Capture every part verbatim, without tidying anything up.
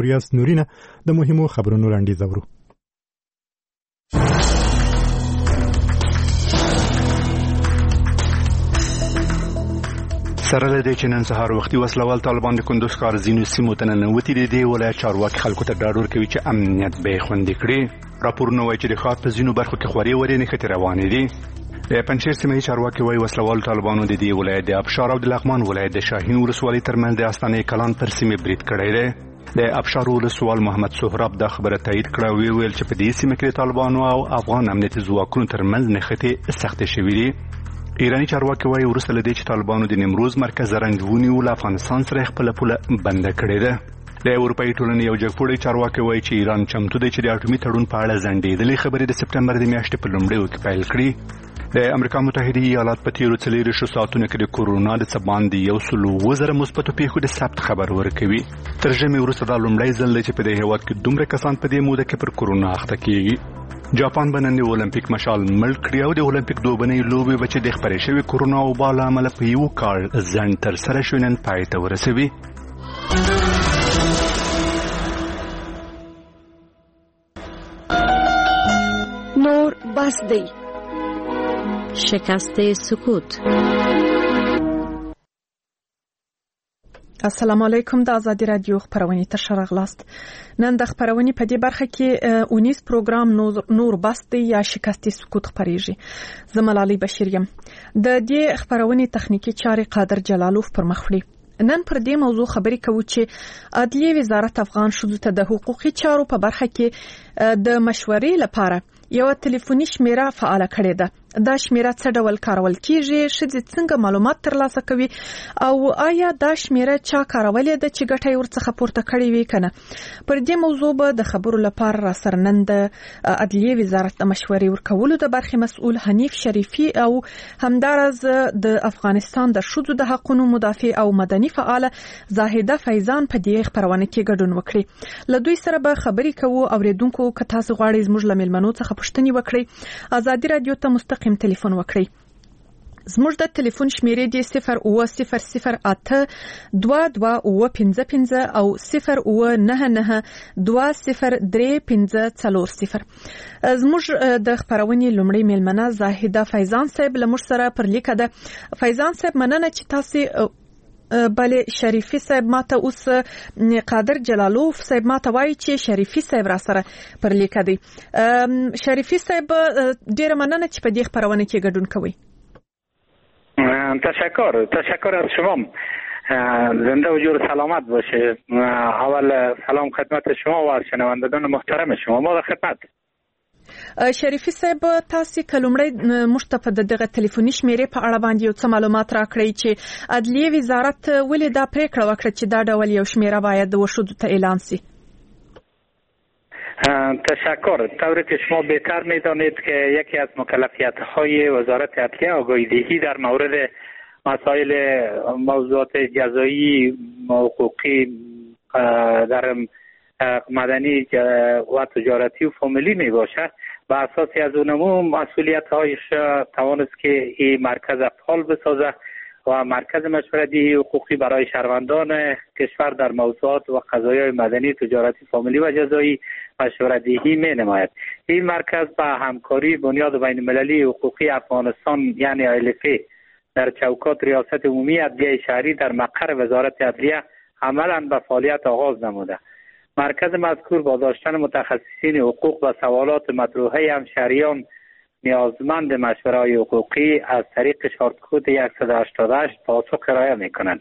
پورې یاست. نورینه د مهمو خبرونو وړاندیز اورو. سره له دې چې نن سهار وختي وسلوال طالبان د کندوز ښار ځینو سیمو ته ننوتي دي، دې ولایت چارواکي خلکو ته ډاډ ورکوي چې امنیت به یې خوندي کړي. راپورونه وایي چې د ښار په ځینو برخو کې خورې ورې نښتې روانې دي. د پنجشیر سیمه چارواکي وایي وسلوال طالبانو د دې ولایت د ابشار او د لغمان ولایت د شاهین ولسوالۍ ترمنځ د استانې کلان پر سیمې برید کړی دی. د ابشار ولسوال محمد سهراب دا خبره تایید کړه او ویل چې په دې سیمه کې د طالبانو او افغان امنیتي ځواکونو ترمنځ نښتې سختې شوې دي. ایرانی چارواکي وایي وروسته له دې چې طالبانو د نیمروز مرکز رنګ ونیو له افغانستان سره خپله پوله بنده کړې ده. د اروپایي ټولنې یو جګپوړی چارواکي وایي چې ایران چمتو دی چې د اټومي تړون په اړه ځنډېدلې خبرې د سپټمبر د میاشتې په لومړیو کې پیل کړي. د امریکا متحده ایالات په تیرو څلېرویشتو ساعتونو کې د کورونا د څه باندې یو سل اووه زره مثبتو پیښو د ثبت خبر ورکوي. تر ژمي وروسته دا لومړی ځل دی چې په دې هېواد کې دومره کسان په دې موده کې پر کورونا اخته کېږي. جاپان به نن د اولمپیک مشال مړ کړي او د اولمپیک دوبنۍ لوبې به چې د خپرې شوې کورونا وبا له امله په یو کال ځنډ ترسره شوې نن پای ته ورسوي. نور بس دی. شکست سکوت. السلام علیکم. د آزادی رادیو خبرونه تر شرغلاست. نن د خبرونه په دې برخه کې اونیس پروګرام نور بس دی یا شکست سکوت خبريږي. زملالي بشیر یم. د دې خبرونه تخنیکی چارې قادر جلالوف پر مخ وړي. نن پر دې موضوع خبرې کوو چې عدلیه وزارت افغان ښځو ته د حقوقي چارو په برخه کې د مشورې لپاره یو ټلیفوني شمیره فعال کړې ده. دا شمیره څه ډول کارول کیږي، ښځې څنګه معلومات ترلاسه کوي او آیا دا شمیره چا کارولې ده چې ګټه یې ورڅخه پورته کړې وي کنه. پر دې موضوع به د خبرو لپاره را سره نن د عدلیه وزارت د مشورې ورکولو د برخې مسؤل حنیف شریفي او همدارز د افغانستان د ښځو د حقوقو مدافع او مدني فعال زاهده فیضان په دې خبرونه کې ګډون وکړي. له دوی سره به خبرې کوو. اوریدونکو که تاسو غواړئ زموږ له مېلمنو څخه پوښتنې وکړئ، آزادي رادیو ته مستقیم ټلیفون وکړئ. زموږ د ټلیفون شمیرې دی صفر اوه صفر صفر اته دوه دوه اوه پنځه پنځه او صفر اوه نهه نهه دوه صفر درې پنځه څلور صفر. زموږ د خبرونې لومړی مېلمنه زاهده فیضان صاحب له موږ سره پر لیکه ده. فیضان صاحب مننه چې تاسو بله شریفي صاحب ماته اوس قادر جلالوف صاحب ماته وایي چې شریفي صاحب را سره پر لیکه دی. شریفی صاحب ډیره مننه چې په دې خبرونه کې ګډون کوئ. تشکر تشکر از شما. زنده و جور سلامت باشه. اول سلام خدمت شما و شنوندگان محترم شما. ما در خدمت. شریفی صاحب تاسو کلمړی مشتفه د دغه ټلیفوني شمیرې په اړه باندې یو څه معلومات راکړئ چې عدلیه وزارت ولې دا پریکړه وکړه چې دا ډول یو شمیره باید وشود ته اعلان شي. تشکر. طوری که شما بهتر میدانید که یکی از مکلفیت های وزارت عدلیه آگاهی دهی در مورد مسائل موضوعات جزایی حقوقی در مدنی و تجارتی و فامیلی می باشد. به اساسی از اونمو مسئولیت هایش توانست که این مرکز فعال بسازه و مرکز مشورتی حقوقی برای شهروندان کشور در موضوعات و قضایای مدنی، تجارتی، فامیلی و جزایی مشورتی می نماید. این مرکز با همکاری بنیاد بین المللی حقوقی افغانستان یعنی آی ال اف در چوکات ریاست عمومی عدلیه شهری در مقر وزارت عدلیه عملاً به فعالیت آغاز نموده. مرکز مذکور با داشتن متخصصین حقوق و سوالات مطروحه همشهریان نیازمند مشوره‌های حقوقی از طریق شارت کد صد و هشتاد و هشت پاسخ ارائه می‌کنند.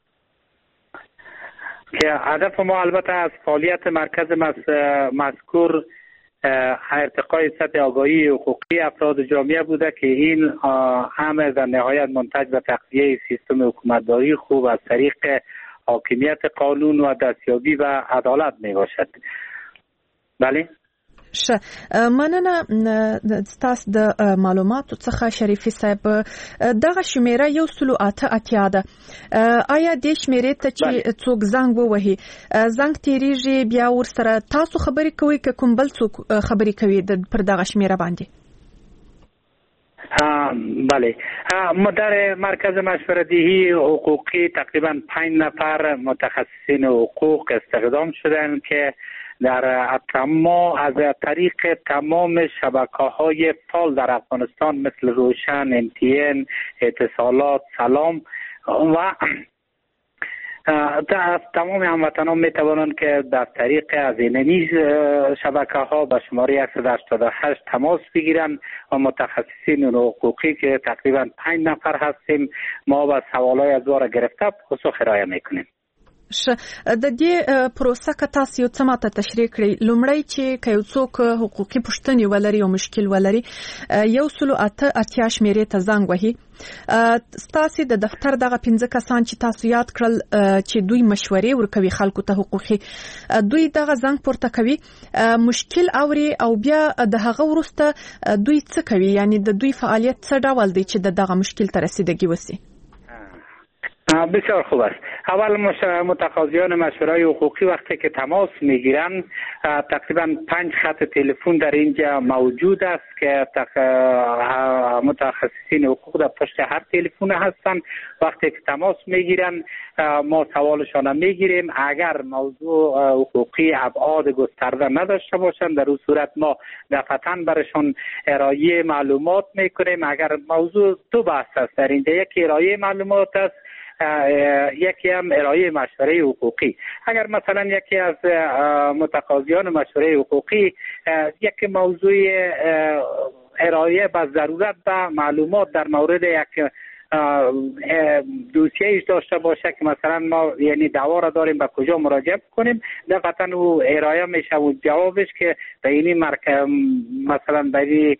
که هدف ما البته از فعالیت مرکز مذکور ارتقای سطح آگاهی حقوقی افراد جامعه بوده که این همه در نهایت منتج به تقویه سیستم حکومتداری خوب از طریق حاکمیت قانون و دستیابی به عدالت می باشد. بله؟ شه مننه ستاسو د معلوماتو څخه شریفي صاحب. دغه شمیره یو سلو اته اتیا ده. آیا د شمیرې ته چې څوک زنګ ووهي زنګ تیریږي بیا ورسره تاسو خبرې کوئ که کوم بل څوک خبرې کوي پر دغه شمیره باندې؟ بله، ما در مرکز مشوره‌دهی حقوقی تقریبا پنج نفر متخصصین حقوق استخدام شدند که در تمام از طریق تمام شبکه‌های فعال در افغانستان مثل روشن، ام تی ان، اتصالات، سلام و از تمام هموطنان می توانند که در طریق از این شبکه ها به شماره صد و هشتاد و هشت تماس بگیرند و متخصصین حقوقی که تقریبا پنج نفر هستیم ما به سوالای از واره گرفته پاسخ ارائه میکنیم. ش د دې پروسه که تاسو یو څه ماته تشریح کړئ لومړی چې که یو څوک حقوقي پوښتنې ولري او مشکل ولري یو سلو اته اتیا شمیرې ته زنګ وهي ستاسو د دفتر دغه پنځه کسان چې تاسو یاد کړل چې دوی مشورې ورکوي خلکو ته حقوقي دوی دغه زنګ پورته کوي مشکل اوري او بیا د هغه وروسته دوی څه کوي یعنی د دوی فعالیت څه ډول دی چې دغه مشکل ته رسیدګي وسی؟ بسیار خوب است. اول متقاضیان مشوره‌های حقوقی وقتی که تماس میگیرن تقریبا پنج خط تلفن در اینجا موجود است که متخصصین حقوق در پشت هر تلفن هستند. وقتی که تماس میگیرن ما سوالشان میگیریم. اگر موضوع حقوقی ابعاد گسترده نداشته باشند در اون صورت ما دفعتاً برشان ارائه معلومات میکنیم. اگر موضوع دو بحث است در اینجا، یکی ارائه معلومات است، یکی هم ارائه مشوره حقوقی. اگر مثلا یکی از متقاضیان مشوره حقوقی یک موضوع ارائه به ضرورت به معلومات در مورد یک دوسیه‌اش داشته باشه که مثلا ما یعنی دعوا را داریم به کجا مراجعه کنیم، دقیقاً او ارائه میشه و جوابش که به این مرکز مثلا به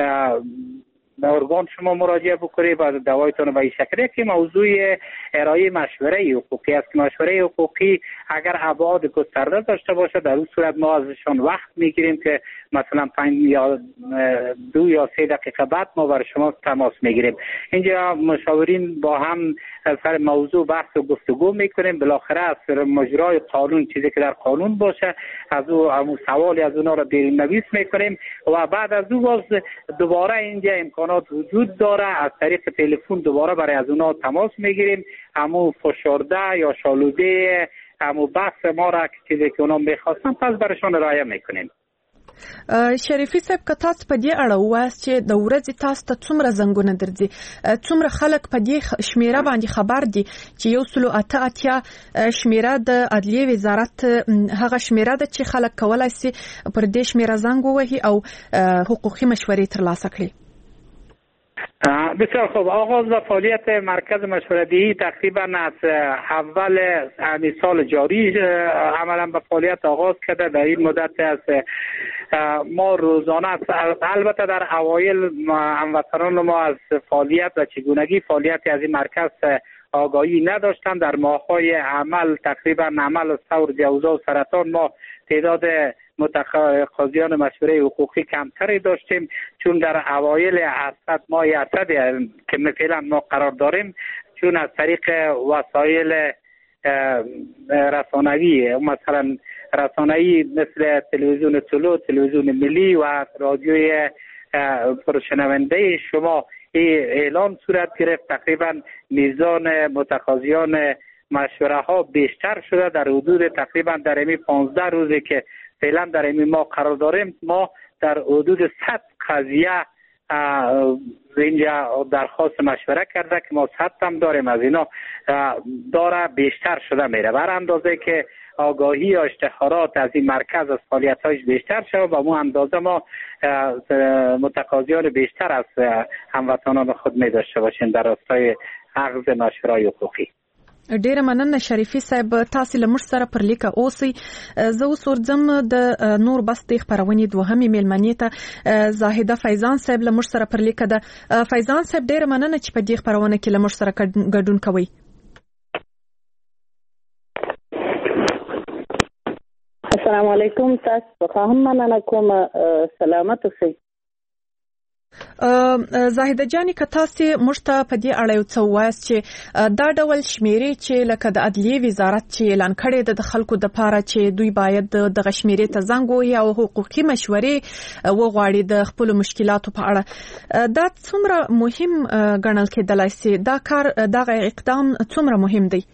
به ارگان شما مراجعه بکنید و دعوایتون به این شکل. که موضوع ارائه مشوره حقوقی است. مشوره حقوقی اگر ابعاد گسترده داشته باشه در اون صورت ما ازشان وقت میگیریم که مثلا پنج یا دو یا سه دقیقه بعد ما بر شما تماس میگیریم. اینجا مشاورین با هم سر موضوع بحث و گفتگو میکنیم. بالاخره از مجرای قانون چیزی که در قانون باشه از او همون سوالی از اونا را بیرون نویس میکنیم و بعد از او باز دوباره اینجا امکان وجود داره از طریق تلفن دوباره برای از اونا تماس میگیریم. همو فشرده یا شالوده همو بحث ما را چیزی که اونا میخواستن پس برشان ارائه میکنیم. شریفی صاحب که تاسو په دې اړه وایاست چې د ورځې تاسو ته څومره زنګونه درځي څومره خلک په دې شمیره باندې خبر دي چې یو سلو اته اتیا شمیره د عدلیه وزارت هغه شمیره ده چې خلک کولای شي پر دې شمیره زنګ ووهي او حقوقي مشورې ترلاسه کړي؟ بسیار خوب. آغاز و فعالیت مرکز مشوره‌دهی تقریبا از اول همین سال جاری عملا به فعالیت آغاز کرده. در این مدت از ما روزانه البته در اوایل هموطنان ما از فعالیت و چگونگی فعالیت از این مرکز آگاهی نداشتن. در ماه‌های عمل تقریبا عمل ثور جوزا و سرطان ما تعداد متقاضیان مشوره حقوقی کمتری داشتیم چون در اوایل اسد ماه اسد که مثلا ما قرار داریم چون از طریق وسایل رسانه‌ای مثلا رسانه‌ای مثل تلویزیون طلوع، تلویزیون ملی و رادیوی پرشنونده شما اعلان صورت گرفت. تقریبا میزان متقاضیان مشوره ها بیشتر شده. در حدود تقریبا در این پانزده روزی که فعلا در این ما قرار داریم ما در حدود صد قضیه اینجا درخواست مشوره کرده که ما صد هم داریم. از اینا داره بیشتر شده میره بر اندازه که آگاهی یا اشتهارات از این مرکز از فعالیت‌هاش بیشتر شده و مو اندازه ما متقاضیان بیشتر از هموطنان خود می داشته باشیم در راستای اخذ مشوره حقوقی. ډیره مننه شریفي صاحب تاسو له موږ سره پر لیکه اوسئ. زه اوس ورځم د نور بستې خپرونې دوهمې میلمنې ته زاهده فیضان صاحب له موږ سره پر لیکه ده. فیضان صاحب ډیره مننه چې په دې خپرونه کې له موږ سره ګډون کوئ. السلام علیکم. تاسو خواهم مننه کوم. سلامت اوسئ. زاهده جاني که تاسو مشته په دې اړه یو څه وایاست چې دا ډول شمیرې چې لکه د عدلیې وزارت چې اعلان کړی د خلکو د پاره چې دوی باید د غشمیرې ته زنګ ووهي او حقوقي مشورې وغواړي د خپل مشکلاتو په اړه، دا څومره مهم ګڼل کېدلای شي؟ دا کار دغه اقدام څومره مهم دی؟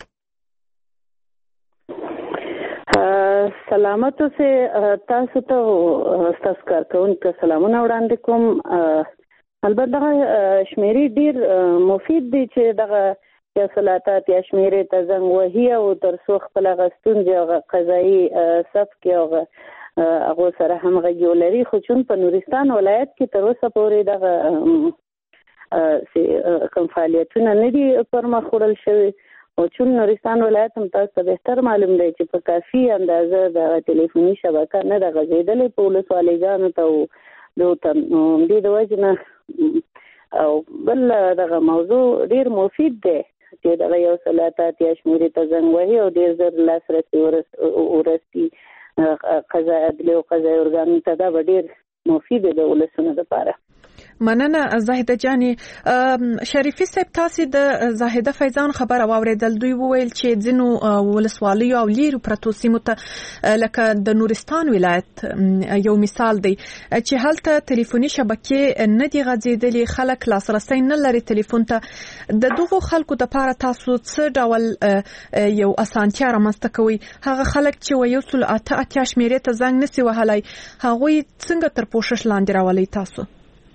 سلامت اوسه. تاسو ته تاسو کارکونکو سلامونه وړاندې کوم. البته دغه شمیرې ډیر مفید دي چې دغه یا صلاحات یا شمیرې ته زنګ وهي او تر څو خپل غستون د قضایي صف کې او هغه سره همغږي ولري. خو چون په نورستان ولایت کې تر اوسه پورې دغه کوم فعالیتونه نه دي پرمخ وړل شوي او چون نورستان ولایت هم تاسو ته بهتر معلوم دی چې په کافي اندازه د ټلیفوني شبکه نه د غځېدلې په ولسوالیګانو ته او د دې د وجه نه او بل دغه موضوع ډیر مفید دی چې دغه یو صلاحات یا شمیرې ته زنګ وهي او ډیر زر لاسرسي ورسي قضا عدلیې او قضایي ارګانونو ته. دا به ډیر مفید دی د ولسونو لپاره. مننه زاهده جاني. شریفي صاحب تاسو د زاهده فیضان خبره واوریدل. دوی وویل چې ځینو ولسوالیو او لیرو پرتو سیمو ته لکه د نورستان ولایت یو مثال دی چې هلته ټلیفوني شبکې نه دی غځېدلې، خلک لاسرسي نه لري ټلیفون ته. د دغو خلکو لپاره تاسو څه ډول یو اسانتیا رامنځته کوي؟ هغه خلک چې یو سل اته اتیا شمیرې ته زنګ نسی وهلای، هغوی څنګه تر پوښښ لاندې راولي تاسو؟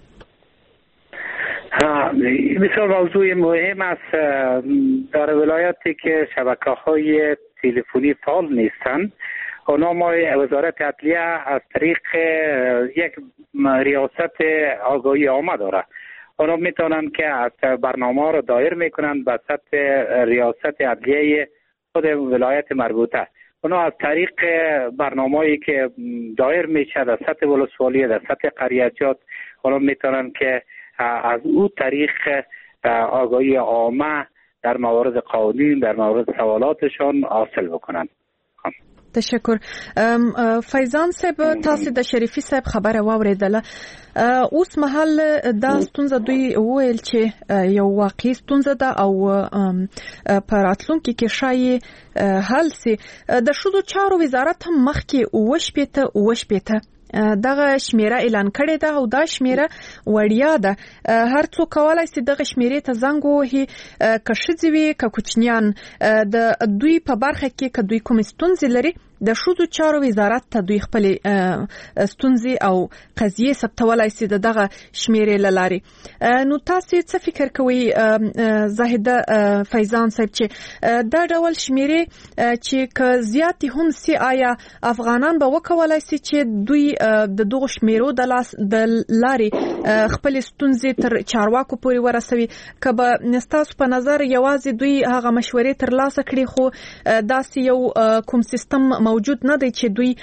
بسیار موضوع مهم است. در ولایاتی که شبکه های تلفنی فعال نیستند، اونا ما وزارت عدلیه از طریق یک ریاست آگاهی عامه داره. اونا میتونن که از برنامه رو دایر میکنن به سطح ریاست عدلیه خود ولایت مربوطه. اونا از طریق برنامه‌ای که دایر میشه در سطح ولسوالی، در سطح قریچات، اونا میتونن که از او طریق آگاهی عامه در موارد قانون، در موارد سوالاتشان حاصل بکنن. تشکر. فیضان صاحب تاسو د شریفي صاحب خبره واوریدله. اوس مهال دا ستونزه دوی وویل چې یو واقعي ستونزه ده او په راتلونکي کې شایي حل سي. د ښځو چارو وزارت هم مخکې اوه شپېته اوه شپېته دغه شمیره اعلان کړې ده او دا شمیره وړیا ده. هر څوک کولای شي دغه شمیرې ته زنګ ووهي، که ښځې وي که کوچنیان. د دوی په برخه کې که دوی کوم ستونزې لري، د ښځو چارو وزارت ته دوی خپل ستونزې او قضیې ثبتولای شي د دغه شمیرې له لارې. نو تاسو څه فکر کوئ زاهده فیضان صاحب چې دا ډول شمیرې چې که زیاتې هم سي، آیا افغانان به وکولای شي چې دوی د دغه شمیرو د لاس د لارې خپل ستونزې تر چارواکو پورې ورسوي؟ که به ستاسو په نظر یوازې دوی هغه مشورې تر لاسه کړي خو داسې یو کوم سیستم موجود نه دی چې دوی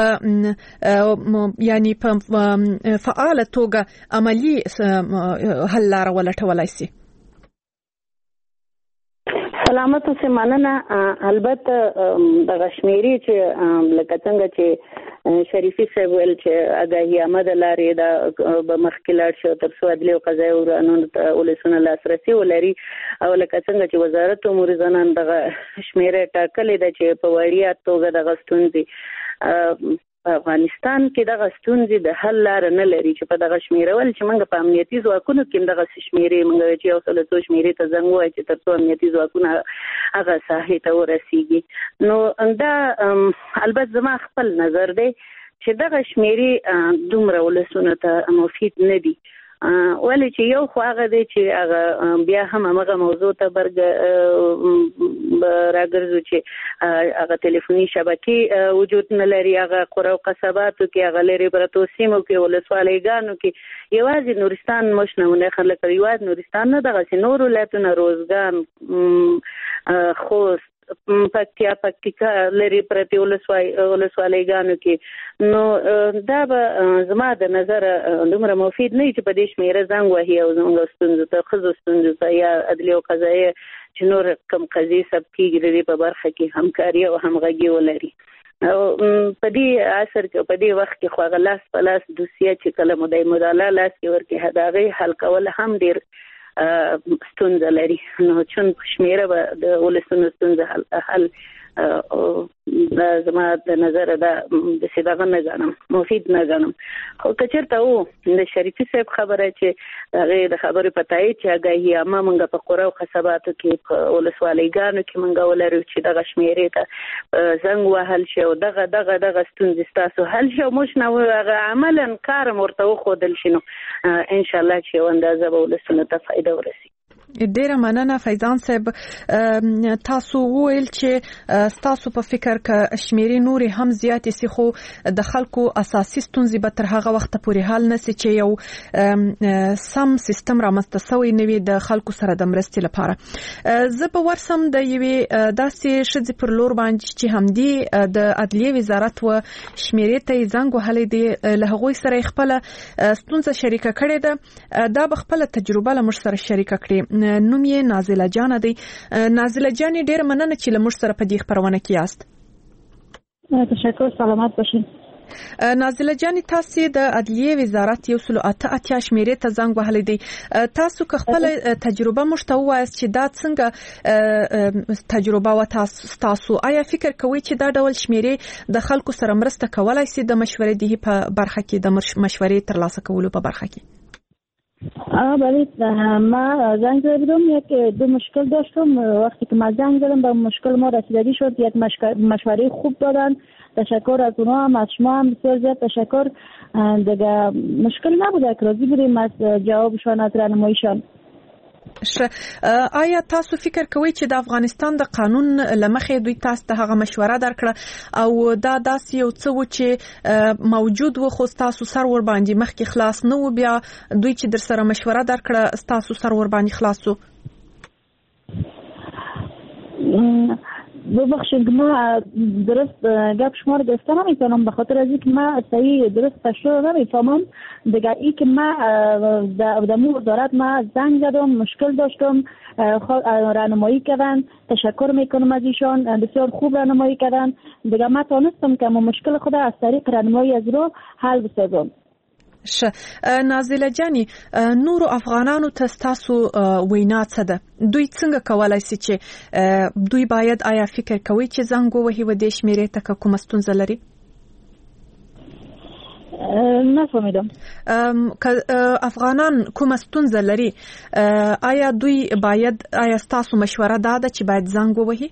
په یعنی په فعال توګه عملی حل لاره ولټولای شي؟ سلامت اوسه. مننه. البته د غشمیري چې لکه څنګه چې شریفي صاحب ویل چې آگاهی عامه د لارې د به مخکې لاړ شي تر څو عدلیې او قضایي ارګانونو ته ولسونه لاسرسي ولري. او لکه څنګه چې وزارت امور زنان دغه شمیره ټاکلې ده چې په وړیا توګه دغه ستونزې افغانستان کې دغه ستونزې د حل لار نه لري چې په دغه شمیره ول چې موږ په امنیتي ځواکونو کې دغه شمیرې موږ چې یو څل څو شمیرې ته زنګ وای چې تر څو امنیتي ځواکونه هغه ساحې ته ورسیږي. نو دا البته زما خپل نظر دی چې دغه شمیرې دومره ولسونو ته مفید نه دي، ولی چې یو خو هغه دی چې هغه بیا هم هغه موضوع ته برګ راګرځو چې هغه ټلیفوني شبکې وجود نه لري، هغه قرى او قصباتو کې هغه لري پرتو سیمو کې ولسوالیګانو کې یوازې نورستان مشنونه خلک یوازې نورستان نه دغه نور ولایتونه روزګان خوست پکتیا پکتیکا لري پرتی ولسوالیګانو کې. نو دا به زما د نظر دومره مفید نه چې په دې شمیره زنګ وهي او زموږ ستونزو ته ښځو ستونزو ته یا عدلیې او قضایي چې نور کوم قضیې ثبت کېږي د دې په برخه کې همکاري او همغږي ولري. په دې عصر کې په دې وخت کې خو غلاس پلاس دوسیه چې کله مدای مداله لاس کې ورکه هداغي حل کول هم ډیر ستونزه لري نو چې شمیره به د ولسونو ستونزه حل زما د نظر دا د سیداغه نه غنم مفید نه غنم خو کچرته وو د شریفي صاحب خبره چې هغه د خبرې پتاي چې هغه یې ما مونږ په قرو خصباتو کې په ولسوالیګانو کې مونږ ولرو چې د غشمیرې ته زنګ وهل شي او دغه دغه دغه ستونزې تاسو حل شو مش نو هغه عملاً کار مرته خودل شنو ان شاء الله چې وندازه به ولسونه ته فائدہ ورسي. ډیره مننه فیضان صاحب تاسو ویل چې تاسو په فکر کې شمیرې نور هم زیات سي خو د خلکو اساسي ستونزې به تر هغه وخت پورې حل نشي چې یو سم سیستم رامنځته شوی نوي د خلکو سره د مرستې لپاره زه په ورسم د یوې داسې شذ پر لور باندې چې همدي د عدلیه وزارت و شمیرې ته زنګ وهلې دي له هغوی سره خپل ستونزه شریکه کړې ده دا به خپل تجربه له مش سره شریکه کړې نوم یې نازله جان دی. نازله جان ډېر مننه چې لمر سره په دې خبرونه کې یاست. تشکر سلامت باشین. نازله جان تاسو د عدلیه وزارت یو سل اته اتیا شمیرې ته زنګ وهلې دی تاسو که خپل تجربه مشته وایست چې دا څنګه تجربه و تاسو آیا فکر کوئ چې دا ډول شمیرې د خلکو سره مرسته کولای شي د مشورې دی په برخه کې د مشورې ترلاسه کولو په برخه کې؟ آه بله ما زنگ زدم یک دو مشکل داشتم وقتی که ما زنگ زدم به مشکل ما رسیدگی شد یک مشوره خوب دادن تشکر از اونها هم از شما هم بسیار زیاد تشکر دیگه مشکل نبوده که راضی بودیم از جوابشان از راهنماییشان. آیا تاسو فکر کوئ چې د افغانستان د قانون لمخې دوی تاسو ته هغه مشوره درکړه او دا داسې یو څه و چې موجود و خو تاسو سر ور باندې مخکې خلاص نه و بیا دوی چې در سره مشوره درکړه تاسو سر ور باندې خلاص و؟ ببخشید ما درست گپ شما رو گفته نمیتونم به خاطر از اینکه ما صحیح درست تشریح نمیفهمم دیگه ای که ما در مور دارد ما زنگ زدم مشکل داشتم راهنمایی کردن تشکر میکنم از ایشان بسیار خوب راهنمایی کردن دیگه ما تونستم که مشکل خود از طریق راهنمایی از رو حل بسازم. ش نازله جانی نور افغانانو ته تاسو وینا څه ده دوی څنګه کولای شي چې دوی باید آیا فکر کوي چې زنګ وهي و د شمیرې ته کوم ستونزه لري؟ نه فهمیدم. افغانان کوم ستونزه لري آیا دوی باید آیا تاسو مشوره داده چې باید زنګ وهي؟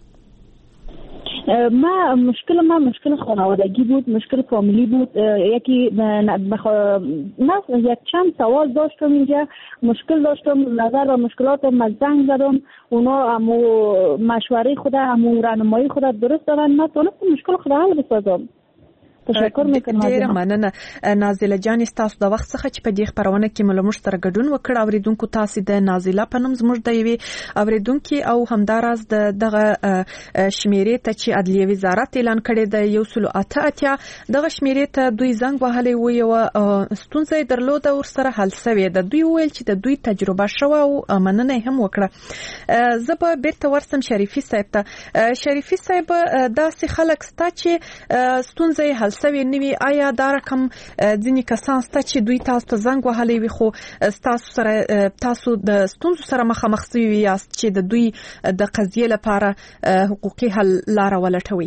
ما مشکل ما مشکل خانوادگی بود مشکل فامیلی بود یکی بخ... نه یک چند سوال داشتم اینجا مشکل داشتم نظر و مشکلاتم از زنگ زدم اونا امو مشوره خود امو راهنمایی خود درست دارن ما تونستم مشکل خود حل بسازم. تشکر میکنم. ډیره مننه نازله جان تاسو د وخت څخه چې په دې خبرونه کې ملمش سره ګډون وکړ اوریدونکو تاسو د نازله په نوم زموږ د یوې اوریدونکو او همداراز د دغه شمیرې ته چې عدلیه وزارت اعلان کړی د یو سل اته اتیا دغه شمیرې ته دوی زنګ وهلې و یو ستونزه درلود او سره حل شوی د دوی ویل چې د دوی تجربه شو او مننه هم وکړه. زه به بیرته ورسم شریفي صاحب ته. شریفي صاحب داسې خلک ستا چې ستونزه حل سوي نوي آیا دا رقم ځینې کسان ستا چې دوی تاسو ته زنګ وهلی وي خو تاسو سره تاسو د ستونزو سره مخامخ شوي یاست چې د دوی د قضیې لپاره حقوقي حل لاره ولټوي؟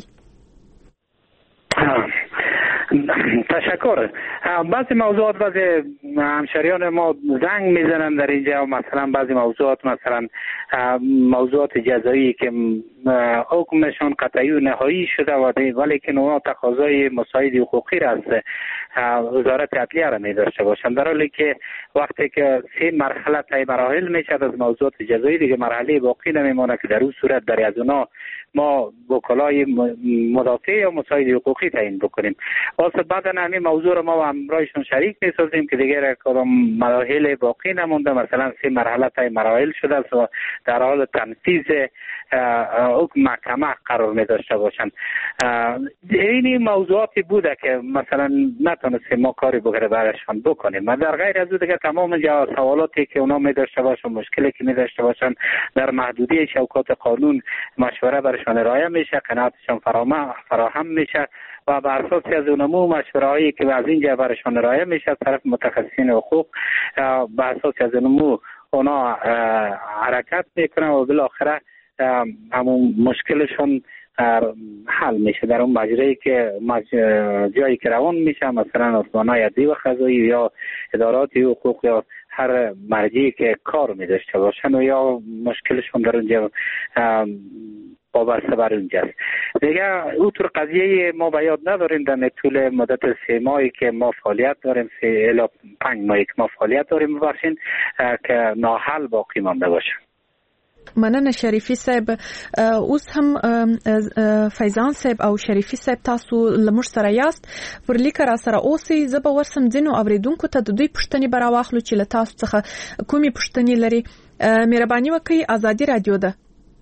تشکر. بعضی موضوعات بعضی همشریان ما زنگ میزنن در اینجا مثلا بعضی موضوعات مثلا موضوعات جزایی که حکمشان قطعی و نهایی شده و ولی که اونا تقاضای مساعد حقوقی را از وزارت عدلیه را می داشته باشند در حالی که وقتی که سه مرحله طی مراحل میشد از موضوعات جزایی دیگه مرحله باقی نمیمونه که در اون صورت در از اونا ما وکلای مدافع یا مساعد حقوقی تعیین بکنیم. واسه بعد همین موضوع رو ما با همراهشون شریک میسازیم که دیگه کدام مراحل باقی نمونده مثلا سه مرحله طی مراحل شده است و در حال تنفیذ محکمه قرار می داشته باشند. این موضوعاتی بوده که مثلا نتونستیم ما کاری بگره برشان بکنیم. و در غیر از او دیگه تمام سوالاتی که اونا می داشته باشن، مشکلی که می داشته باشن، در محدودیت شوکات قانون مشوره برشان ارائه میشه، قناعتشان فراهم میشه و بر اساس از اونمو مشوره‌ای که از اینجا برشان ارائه میشه از طرف متخصصین حقوق، بر اساس از اونمو اونا حرکت میکنن و بالاخره همون مشکلشون حل میشه در اون مجرایی که مج... جایی که روان میشه، مثلا ارگان‌های عدلی و قضایی یا ادارات حقوق یا هر مرجعی که کار می‌داشته باشن و یا مشکلشون در اونجا وابسته بر اونجاست. دیگه او طور قضیه ما به یاد نداریم در طول مدت سه ماهی که ما فعالیت داریم، سه الی پنج ماهی که ما فعالیت داریم ببخشین که ناحل باقی مانده باشه. مننه شریفی صاحب. اوس هم فیضان صاحب او شریفی صاحب تاسو لمر سره یاست پر لیکه را سره اوسئ. زه به ورسم ځینو اوریدونکو ته د دوی پوښتنې به راواخلو چې له تاسو څخه کومې پوښتنې لري. مهرباني وکړئ، ازادي رادیو ده.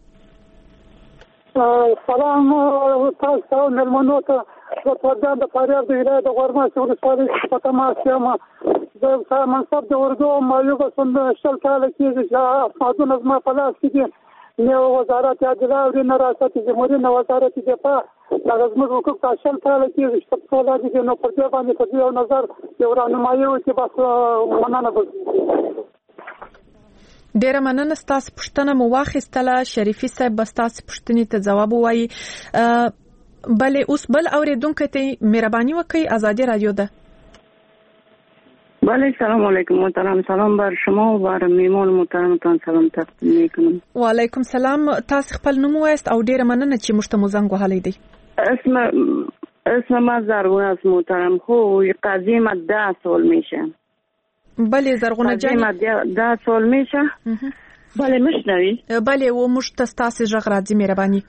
سلام تاسو ته مېلمنو ته د پردان د فاریاب د ولایت د غورماشي ولسوالۍ په تماس یم. د منصب د اردو معیوبه سند شل کاله کېږي چې اسنادونه زما په لاس کې دي. نه وزارت عدلیه او نه ریاست جمهوریت نه وزارت دفاع هغه زموږ حقوق ته شل کاله کېږي چې په ټول دي. نو پر دې باندې په یو نظر یو راهنمایي وکړي بس مننه وکړم. ډیره مننه. ستاسو پوښتنه مو واخیستله. شریفي صاحب به ستاسو پوښتنې ته ځواب ووایي. بله اوس بل اوریدونکی ته مهرباني وکړئ، ازادي رادیو ده. بله سلام علیکم محترم. سلام بر شما و بر میمان محترمتان سلام تقدیم میکنم. و علیکم سلام. تاسو خپل نوم وایست او ډیره مننه چې موږ ته مو زنګ وهلی دی. اسم اسم ما زرغونه است محترم. خو قضیه ما ده سال میشه. بله زرغونه جان ده سال میشه. بله مشنوی؟ بله و موږ ته ستاسو غږ راځي. مهرباني.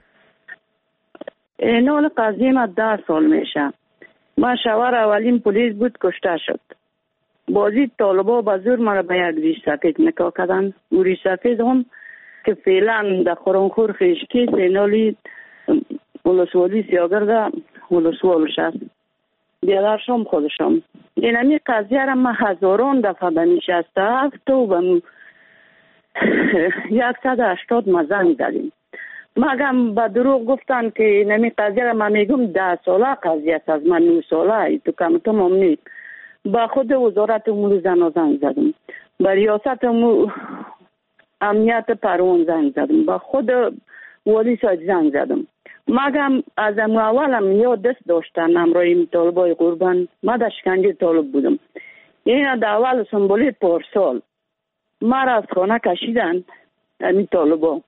اینال قضیه ما ده سال میشه. ما شوهر اولین پلیس بود، کشته شد. بازی طالبا به زور مرا به یک ریش سفید نکاح کردن. او ریش سفید هم که فعلا در خورانخور خیشکی سینالی ولسوالی سیاگرد ولسوالش است. دیگرش هم خودشم. این همی قضیه را ما هزاران دفعه به نشسته هفت و به یکصد و هشتاد ما زنگ دادیم. مگم به دروغ گفتن که نمی قضیه را من میگم ده ساله قضیه است، از من نو ساله تو کم تو ممنی. با خود وزارت امور زن زنگ زدم، با ریاست امور امنیت پروان زنگ زدم، با خود والی سایت زنگ زدم. مگم از اولم یا دست داشتن امرای طالبای قربان. ما در شکنجه طالب بودم. این در اول سنبولی پارسال ما را از خانه کشیدن این طالبا.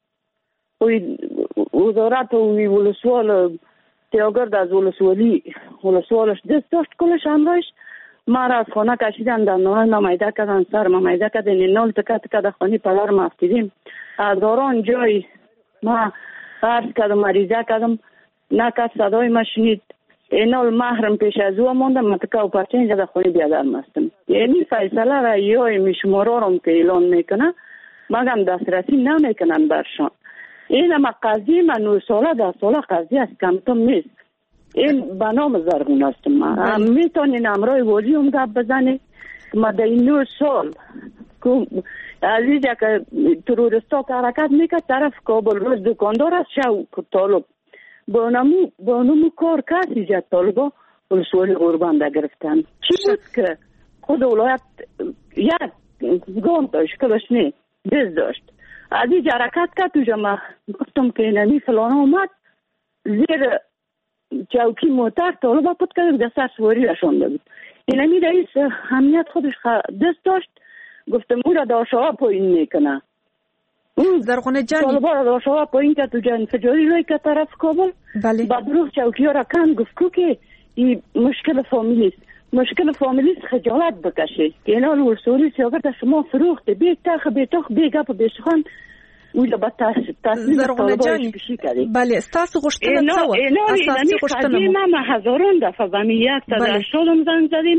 وزارت و ولسوال تیاگرد از ولسوالی ولسوالش دست داشت کلش امرایش. ما را از خانه کشیدن در نوان نمایده کردن، سر نمایده کردن، نال تکه تکه در خانه پدر ما افتیدیم. از داران جای ما عرض کردم، مریضه کردم، نه کس صدای ما شنید. اینال محرم پیش از او ماندم، من تکه و پرچه اینجا در خانه بیادر مستم. یعنی فیصله را یای میشمارا رو که اعلان میکنه مگم دسترسی نمیکنن برشان. این اما قضیه من نو ساله ده ساله قضیه است، کمتم نیست. این به نام زرغون است. ما میتونین امرای والی هم گپ بزنی. ما در این نو سال از اینجا که ترورستا که حرکت میکرد طرف کابل روز دکاندار است شو طالب با نمو با نمو کار کسی جد طالبا ولسوالی قربان ده گرفتن. چی بود که خود ولایت یک گام داشت که بشنی دست داشت. از اینجا حرکت کرد توجا ما گفتم که نمی فلان اومد زیر چوکی موتر طالبا پود کرد در سر سواری رشانده بود. این همی رئیس امنیت خودش دست داشت. گفتم او را داشتها پایین میکنه. زرغونه جانی طالبا را داشتها پایین که تو جان فجاری روی که طرف کابل. بله. بعد روح چوکی ها را کن گفت که این مشکل فامیلی است. مشکل فامیلی است خجالت بکشه. که اینا ورسولی سیاگر شما فروخته بیت تخ بیتخ بیگا پا بیشخان اولا با تصمیم طالبایش بشی کردی. بله استاسو غشتنه څه و؟ اساسي غشتنه ما هزاران دفعه به یک تا هشتاد زنگ زدیم.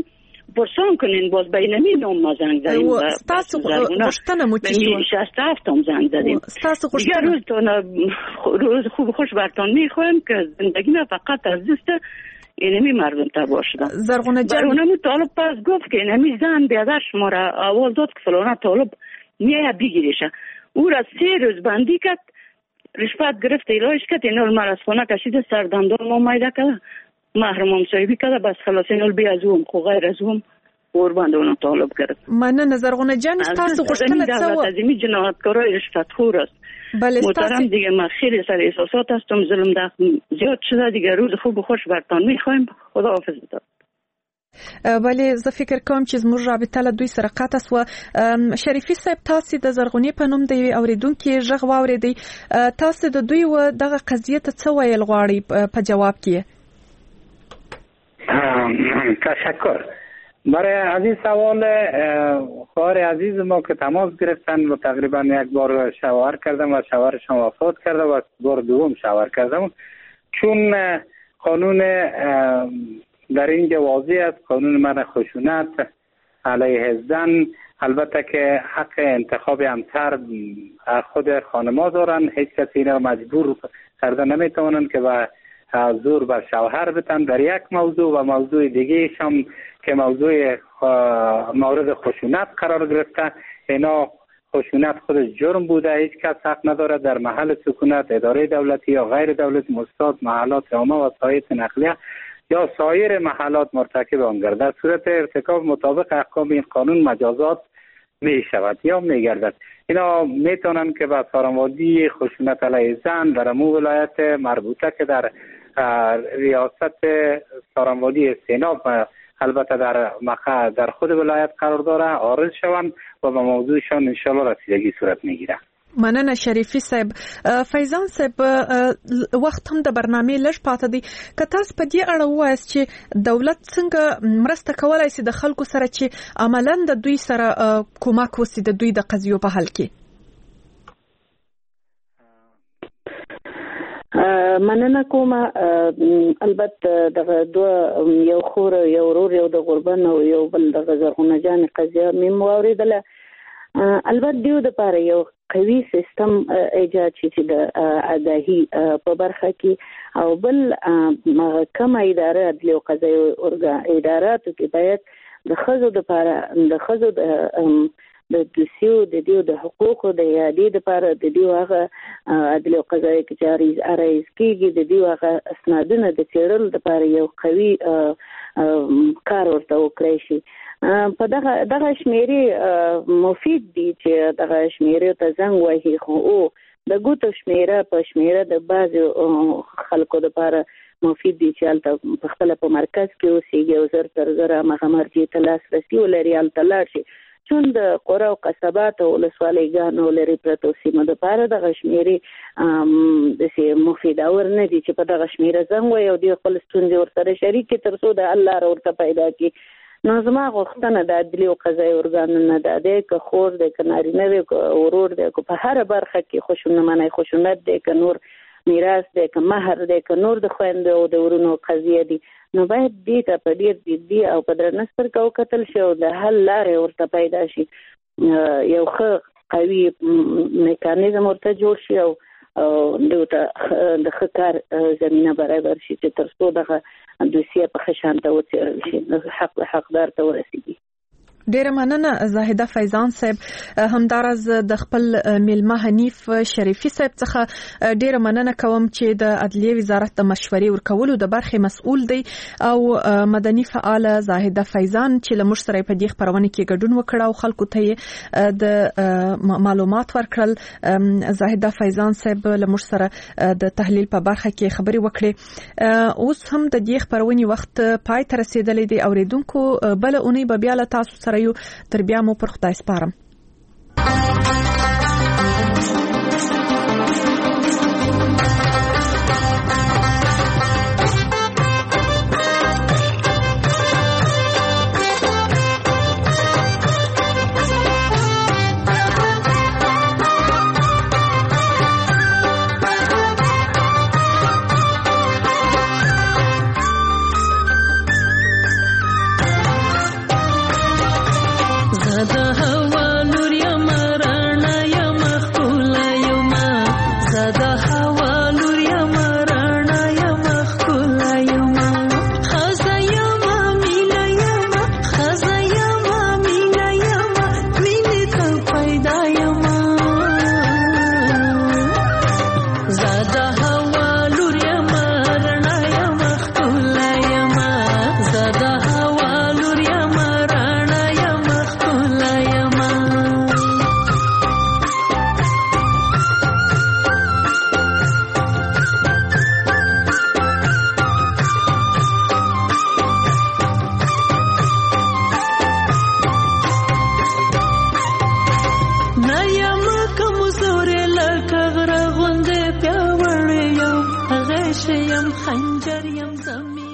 پرسان کنین باز بینمی نام ما زنگ زدیم و ستاسو غشتنه مو چی شو شصت و هفت هم زنگ زدیم ستاسو دیگه روز تانا روز خوب خوش برتان میخوایم که زندگی نه فقط از دست اینمی مردم تباه شدن. زرغونه جان برونمو طالب پس گفت که اینمی زن بیادرش ما را آواز داد که فلانه طالب میه بگیریشه. او را سه روز بندی کرد، رشوت گرفت، ایلاش کرد، اینو مر از خونه کشید، سردمدار ما مایده کرد، محرم صاحبی کرد، بس خلاص اینو بی از اون خو غیر از اون قربان اونو طالب کرد. مننه زرغونه جان ستاسو غشتنه څه از این جنایتکارای رشوت خور است. بله محترم دیگه ما خیلی سر احساسات هستم، ظلم ده زیاد شده دیگه، روز خوب و خوش برتان میخوایم. خدا حافظ بدار. بله زه فکر کوم چې زموږ رابطه له دوی سره قطع سوه. شریفي صاحب تاسې د زرغونې په نوم د یوې اورېدونکي غږ واورېدئ، تاسې د دوی و دغه قضیې ته څه ویل غواړئ په جواب کې؟ تشکر. برای از این سوال خواهر عزیز ما که تماس گرفتن و تقریبا یک بار شوهر کردم و شوهرشان وفات کرده و بار دوم شوهر کردم، چون قانون در اینجا واضح است، قانون منع خشونت علیه زن، البته که حق انتخاب همسر خود خانما دارن، هیچ کسی اینا مجبور کرده نمیتونن که با زور بر شوهر بتن. در یک موضوع و موضوع دیگه هم که موضوع مورد خشونت قرار گرفته، اینا خشونت خودش جرم بوده، هیچ کس حق نداره در محل سکونت اداره دولتی یا غیر دولتی، مستاد، محلات عامه و سایت نقلیه یا سایر محلات مرتکب آن گردد. در صورت ارتکاب مطابق احکام این قانون مجازات می شود یا می گردد. اینا میتونن که به سارنوادی خشونت علیه زن در امو ولایت مربوطه که در ریاست سارنوادی سیناب البته در مقع در خود ولایت قرار داره عارض شوند و به موضوعشان انشالله رسیدگی صورت میگیره. مننه شریفي صاحب. فیضان صاحب وخت هم د برنامې لږ پاته دی، که تاسو په دې اړه ووایاست چې دولت څنګه مرسته کولای شي د خلکو سره چې عملاً د دوی سره کومک وسي د دوی د قضیو په حل کې؟ مننه کومه. البته دغه دوه یو خور یو ورور یو د غربن او یو بل د زرغونه جان قضیه مې واورېدله. البته دیو د پاره یو قوي سیستم ایجاد شي چې د آگاهي په برخه کې او بل کم اداره عدلي او قضایي اداراتو کې باید د ښځو لپاره د ښځو د دوسیو د دیو د حقوقو د یادې لپاره د دیو هغه عدلي او قضایي کې جاري ارایز کېږي، د دیو هغه اسنادونه د څېړلو لپاره یو قوي کار ورته وکړی شي. په دغه دغه شمیرې مفید دي چې دغه شمیرې ته زنګ وهي، خو او د ګوتو شمیره په شمیره د بعضو خلکو لپاره مفید دي چې هلته په خپله په مرکز کې اوسېږي او زر تر زره هغه مرجع ته لاسرسي ولري، هلته لاړ شي. چون د قرى او قصبات او ولسوالیګانو لري پرتو سیمو لپاره دغه شمیرې داسې مفیدور نه دي چې په دغه شمیره زنګ وهي او دوی خپل ستونزې ورسره شریک کړي تر څو د حل لاره ورته پیدا کړي. نو زما غوښتنه د عدلي او قضایي ارګانونو ده دی، که خور دی، که نارینه دی، که ورور دی، که په هره برخه کې خشونت منع خشونت دی، که نور میراث دی، که مهر دی، که نور د خویندو او د ورونو قضیه دي، نو باید دې ته په ډېر جدي او په درنه سترګه وکتل شي او د حل لارې ورته پیدا شي، یو ښه قوي میکانیزم ورته جوړ شي او دوی ته د ښه کار زمینه برابر شي چې تر څو دغه دوسیه په ښه شان ته وڅېړل شي، حق حقدار ته ورسېږي. ډیره مننه زاهده فیضان صاحب. همدارز د خپل میلمه حنیف شریفي صاحب څخه ډیره مننه کوم چې د عدلیه وزارت د مشورې ورکولو د برخې مسؤل دی او مدني فعال زاهده فیضان چې له موږ سره په دې خبرونه کې ګډون وکړ او خلکو ته د معلومات ورکړل. زاهده فیضان صاحب له موږ سره د تحلیل په برخه کې خبرې وکړې. اوس هم د دې خبرونې وخت پای ته رسیدلی دی. اوریدونکو بل اونۍ به بیا له تاسو سره یو تر بیا مو پر خدای سپارم.